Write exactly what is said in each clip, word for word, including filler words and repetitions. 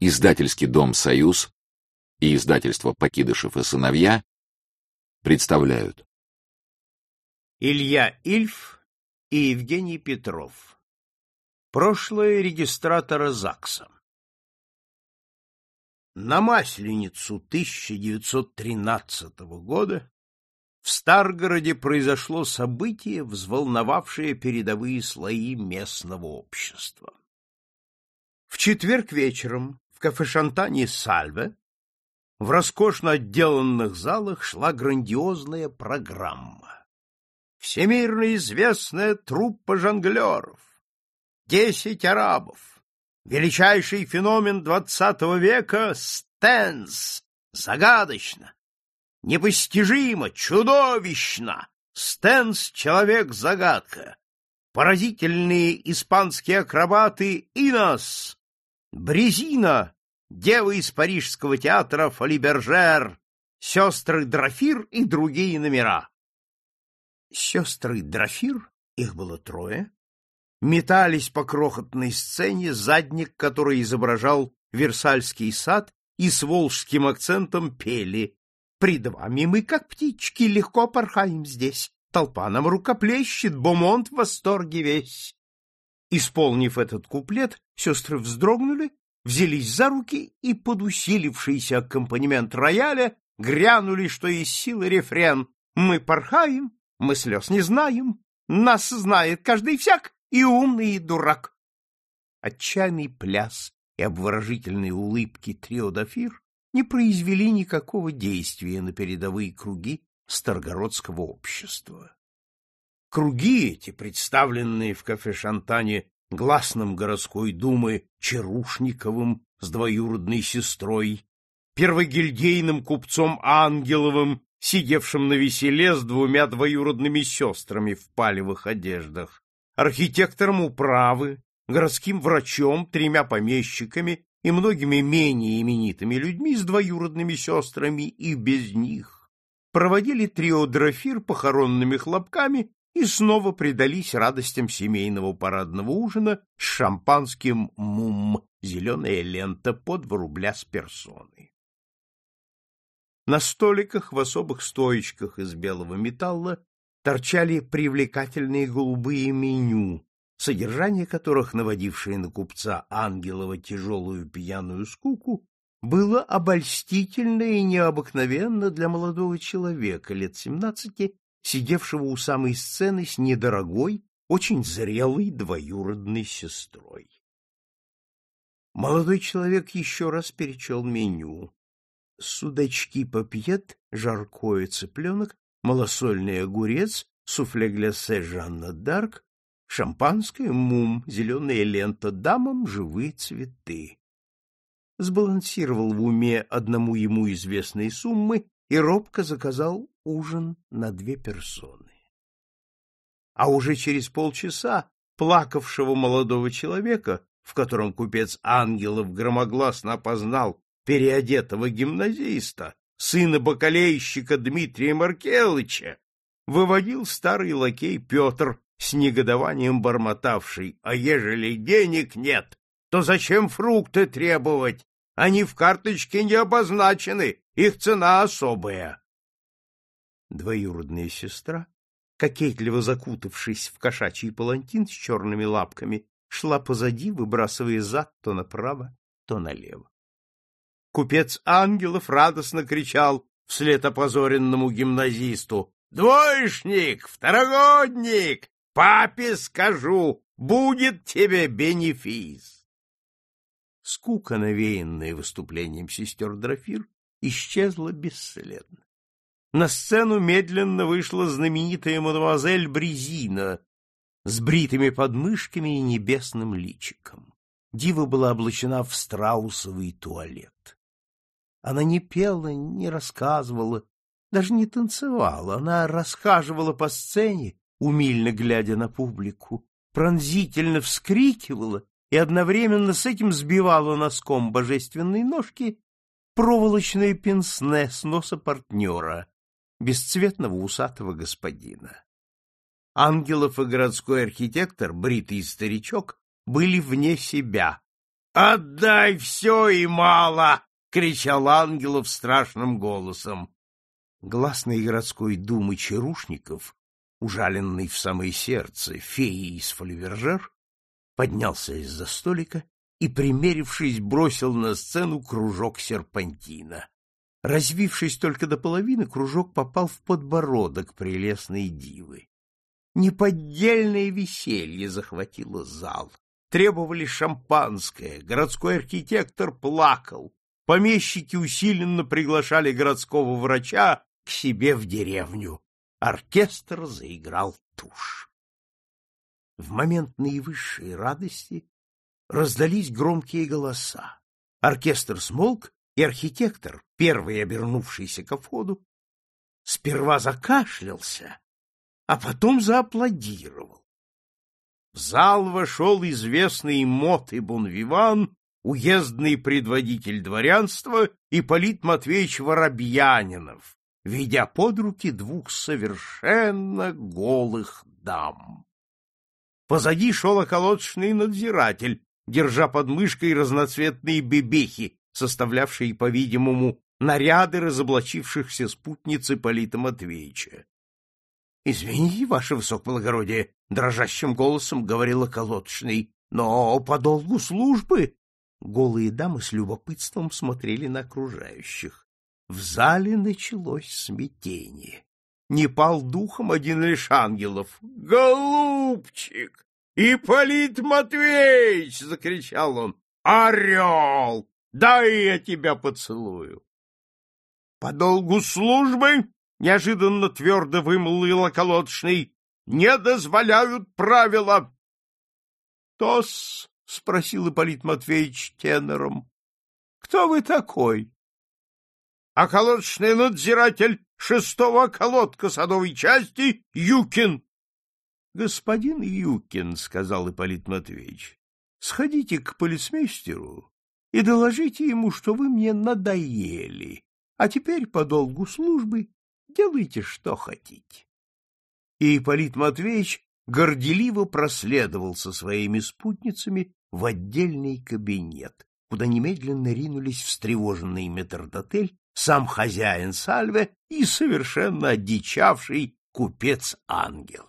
Издательский дом «Союз» и издательство «Покидышев и сыновья» представляют. Илья Ильф и Евгений Петров. Прошлое регистратора ЗАГСа. На Масленицу тысяча девятьсот тринадцатого года в Старгороде произошло событие, взволновавшее передовые слои местного общества. В четверг вечером в кафе-шантане «Сальве» в роскошно отделанных залах шла грандиозная программа. Всемирно известная труппа жонглеров, десять арабов, величайший феномен двадцатого века Стэнс, загадочно, непостижимо, чудовищно, Стэнс — человек-загадка, поразительные испанские акробаты Инос, Брезина, дева из парижского театра Фолибержер, сестры Драфир и другие номера. Сестры Драфир, их было трое, метались по крохотной сцене, задник который изображал Версальский сад, и с волжским акцентом пели: «Пред вами мы, как птички, легко порхаем здесь, толпа нам рукоплещет, Бомонт в восторге весь». Исполнив этот куплет, сестры вздрогнули, взялись за руки и под усилившийся аккомпанемент рояля грянули, что из силы, рефрен: «Мы порхаем, мы слез не знаем, нас знает каждый всяк, и умный, и дурак». Отчаянный пляс и обворожительные улыбки трио Дафир не произвели никакого действия на передовые круги старгородского общества. Круги эти, представленные в кафе-шантане гласным городской думы Чарушниковым с двоюродной сестрой, первогильдейным купцом Ангеловым, сидевшим на веселе с двумя двоюродными сестрами в палевых одеждах, архитектором управы, городским врачом, тремя помещиками и многими менее именитыми людьми с двоюродными сестрами и без них, проводили трио Драфир похоронными хлопками и снова предались радостям семейного парадного ужина с шампанским «Мум», зеленая лента по два рубля с персоной. На столиках в особых стоечках из белого металла торчали привлекательные голубые меню, содержание которых, наводившее на купца Ангелова тяжелую пьяную скуку, было обольстительно и необыкновенно для молодого человека лет семнадцати, сидевшего у самой сцены с недорогой, очень зрелой двоюродной сестрой. Молодой человек еще раз перечел меню. Судачки папьет, жаркое цыпленок, малосольный огурец, суфле глясе Жанна д'Арк, шампанское «Мум», зеленая лента дамам, живые цветы. Сбалансировал в уме одному ему известные суммы и робко заказал ужин на две персоны. А уже через полчаса плакавшего молодого человека, в котором купец Ангелов громогласно опознал переодетого гимназиста, сына бакалейщика Дмитрия Маркелыча, выводил старый лакей Петр, с негодованием бормотавший: «А ежели денег нет, то зачем фрукты требовать? Они в карточке не обозначены, их цена особая». Двоюродная сестра, кокетливо закутавшись в кошачий палантин с черными лапками, шла позади, выбрасывая зад то направо, то налево. Купец Ангелов радостно кричал вслед опозоренному гимназисту: «Двоечник, второгодник, папе скажу, будет тебе бенефис!» Скука, навеянная выступлением сестер Драфир, исчезла бесследно. На сцену медленно вышла знаменитая мадемуазель Брезина с бритыми подмышками и небесным личиком. Дива была облачена в страусовый туалет. Она не пела, не рассказывала, даже не танцевала. Она расхаживала по сцене, умильно глядя на публику, пронзительно вскрикивала и одновременно с этим сбивала носком божественной ножки проволочное пенсне с носа партнера, бесцветного усатого господина. Ангелов и городской архитектор, бритый старичок, были вне себя. Отдай все и мало! — кричал Ангелов страшным голосом. Гласный городской думы Чарушников, ужаленный в самое сердце феей из Фолivержер, поднялся из-за столика и, примерившись, бросил на сцену кружок серпантина. Развившись только до половины, кружок попал в подбородок прелестной дивы. Неподдельное веселье захватило зал. Требовали шампанское, городской архитектор плакал, помещики усиленно приглашали городского врача к себе в деревню. Оркестр заиграл тушь. В момент наивысшей радости раздались громкие голоса. Оркестр смолк, и архитектор, первый обернувшийся ко входу, сперва закашлялся, а потом зааплодировал. В зал вошел известный мот и бонвиван, уездный предводитель дворянства Ипполит Матвеевич Воробьянинов, ведя под руки двух совершенно голых дам. Позади шел околоточный надзиратель, держа под мышкой разноцветные бебехи, составлявшие, по-видимому, наряды разоблачившихся спутниц Ипполита Матвеевича. — Извините, ваше высокоблагородие, — дрожащим голосом говорил околоточный, — но по долгу службы. Голые дамы с любопытством смотрели на окружающих. В зале началось смятение. Не пал духом один лишь Ангелов. — Голубчик! Ипполит Матвеевич! — закричал он. — Орел! Дай я тебя поцелую. — По долгу службы, — неожиданно твердо вымолвил околоточный, — не дозволяют правила. — Кто-с? — спросил Ипполит Матвеевич тенором. — Кто вы такой? — Околоточный надзиратель шестого околотка садовой части Юкин. — Господин Юкин, — сказал Ипполит Матвеевич, — сходите к полицмейстеру и доложите ему, что вы мне надоели, а теперь по долгу службы делайте, что хотите. И Ипполит Матвеевич горделиво проследовал со своими спутницами в отдельный кабинет, куда немедленно ринулись встревоженный метрдотель, сам хозяин Сальве и совершенно одичавший купец Ангелов.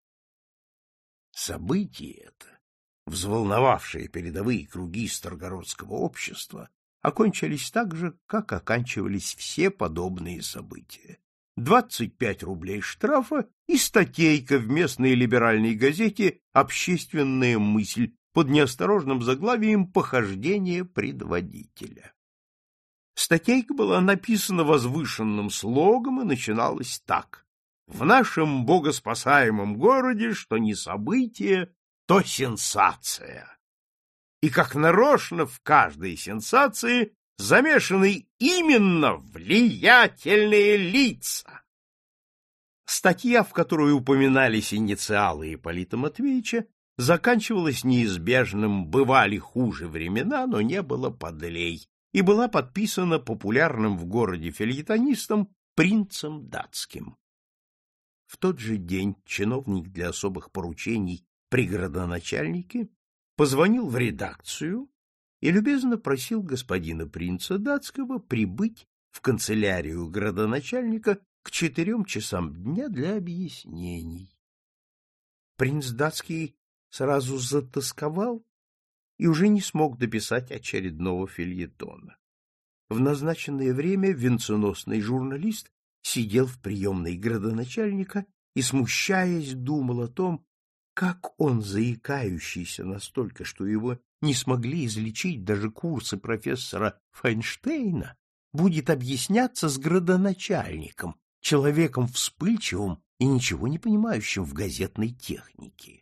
Событие это, взволновавшие передовые круги старгородского общества, окончились так же, как оканчивались все подобные события. Двадцать пять рублей штрафа и статейка в местной либеральной газете «Общественная мысль» под неосторожным заглавием «Похождение предводителя». Статейка была написана возвышенным слогом и начиналась так: «В нашем богоспасаемом городе, что не событие, то сенсация». И как нарочно в каждой сенсации замешаны именно влиятельные лица. Статья, в которой упоминались инициалы Ипполита Матвеевича, заканчивалась неизбежным «бывали хуже времена, но не было подлей» и была подписана популярным в городе фельетонистом принцем датским. В тот же день чиновник для особых поручений при градоначальнике позвонил в редакцию и любезно просил господина принца датского прибыть в канцелярию градоначальника к четырем часам дня для объяснений. Принц датский сразу затосковал и уже не смог дописать очередного фельетона. В назначенное время венценосный журналист сидел в приемной градоначальника и, смущаясь, думал о том, как он, заикающийся настолько, что его не смогли излечить даже курсы профессора Файнштейна, будет объясняться с градоначальником, человеком вспыльчивым и ничего не понимающим в газетной технике.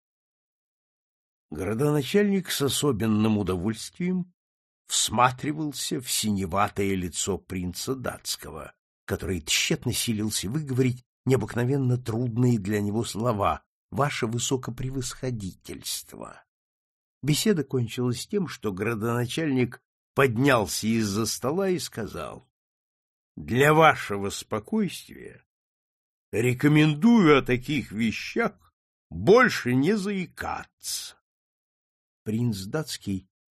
Градоначальник с особенным удовольствием всматривался в синеватое лицо принца датского, который тщетно силился выговорить необыкновенно трудные для него слова «Ваше высокопревосходительство». Беседа кончилась тем, что градоначальник поднялся из-за стола и сказал: «Для вашего спокойствия рекомендую о таких вещах больше не заикаться». Принц датский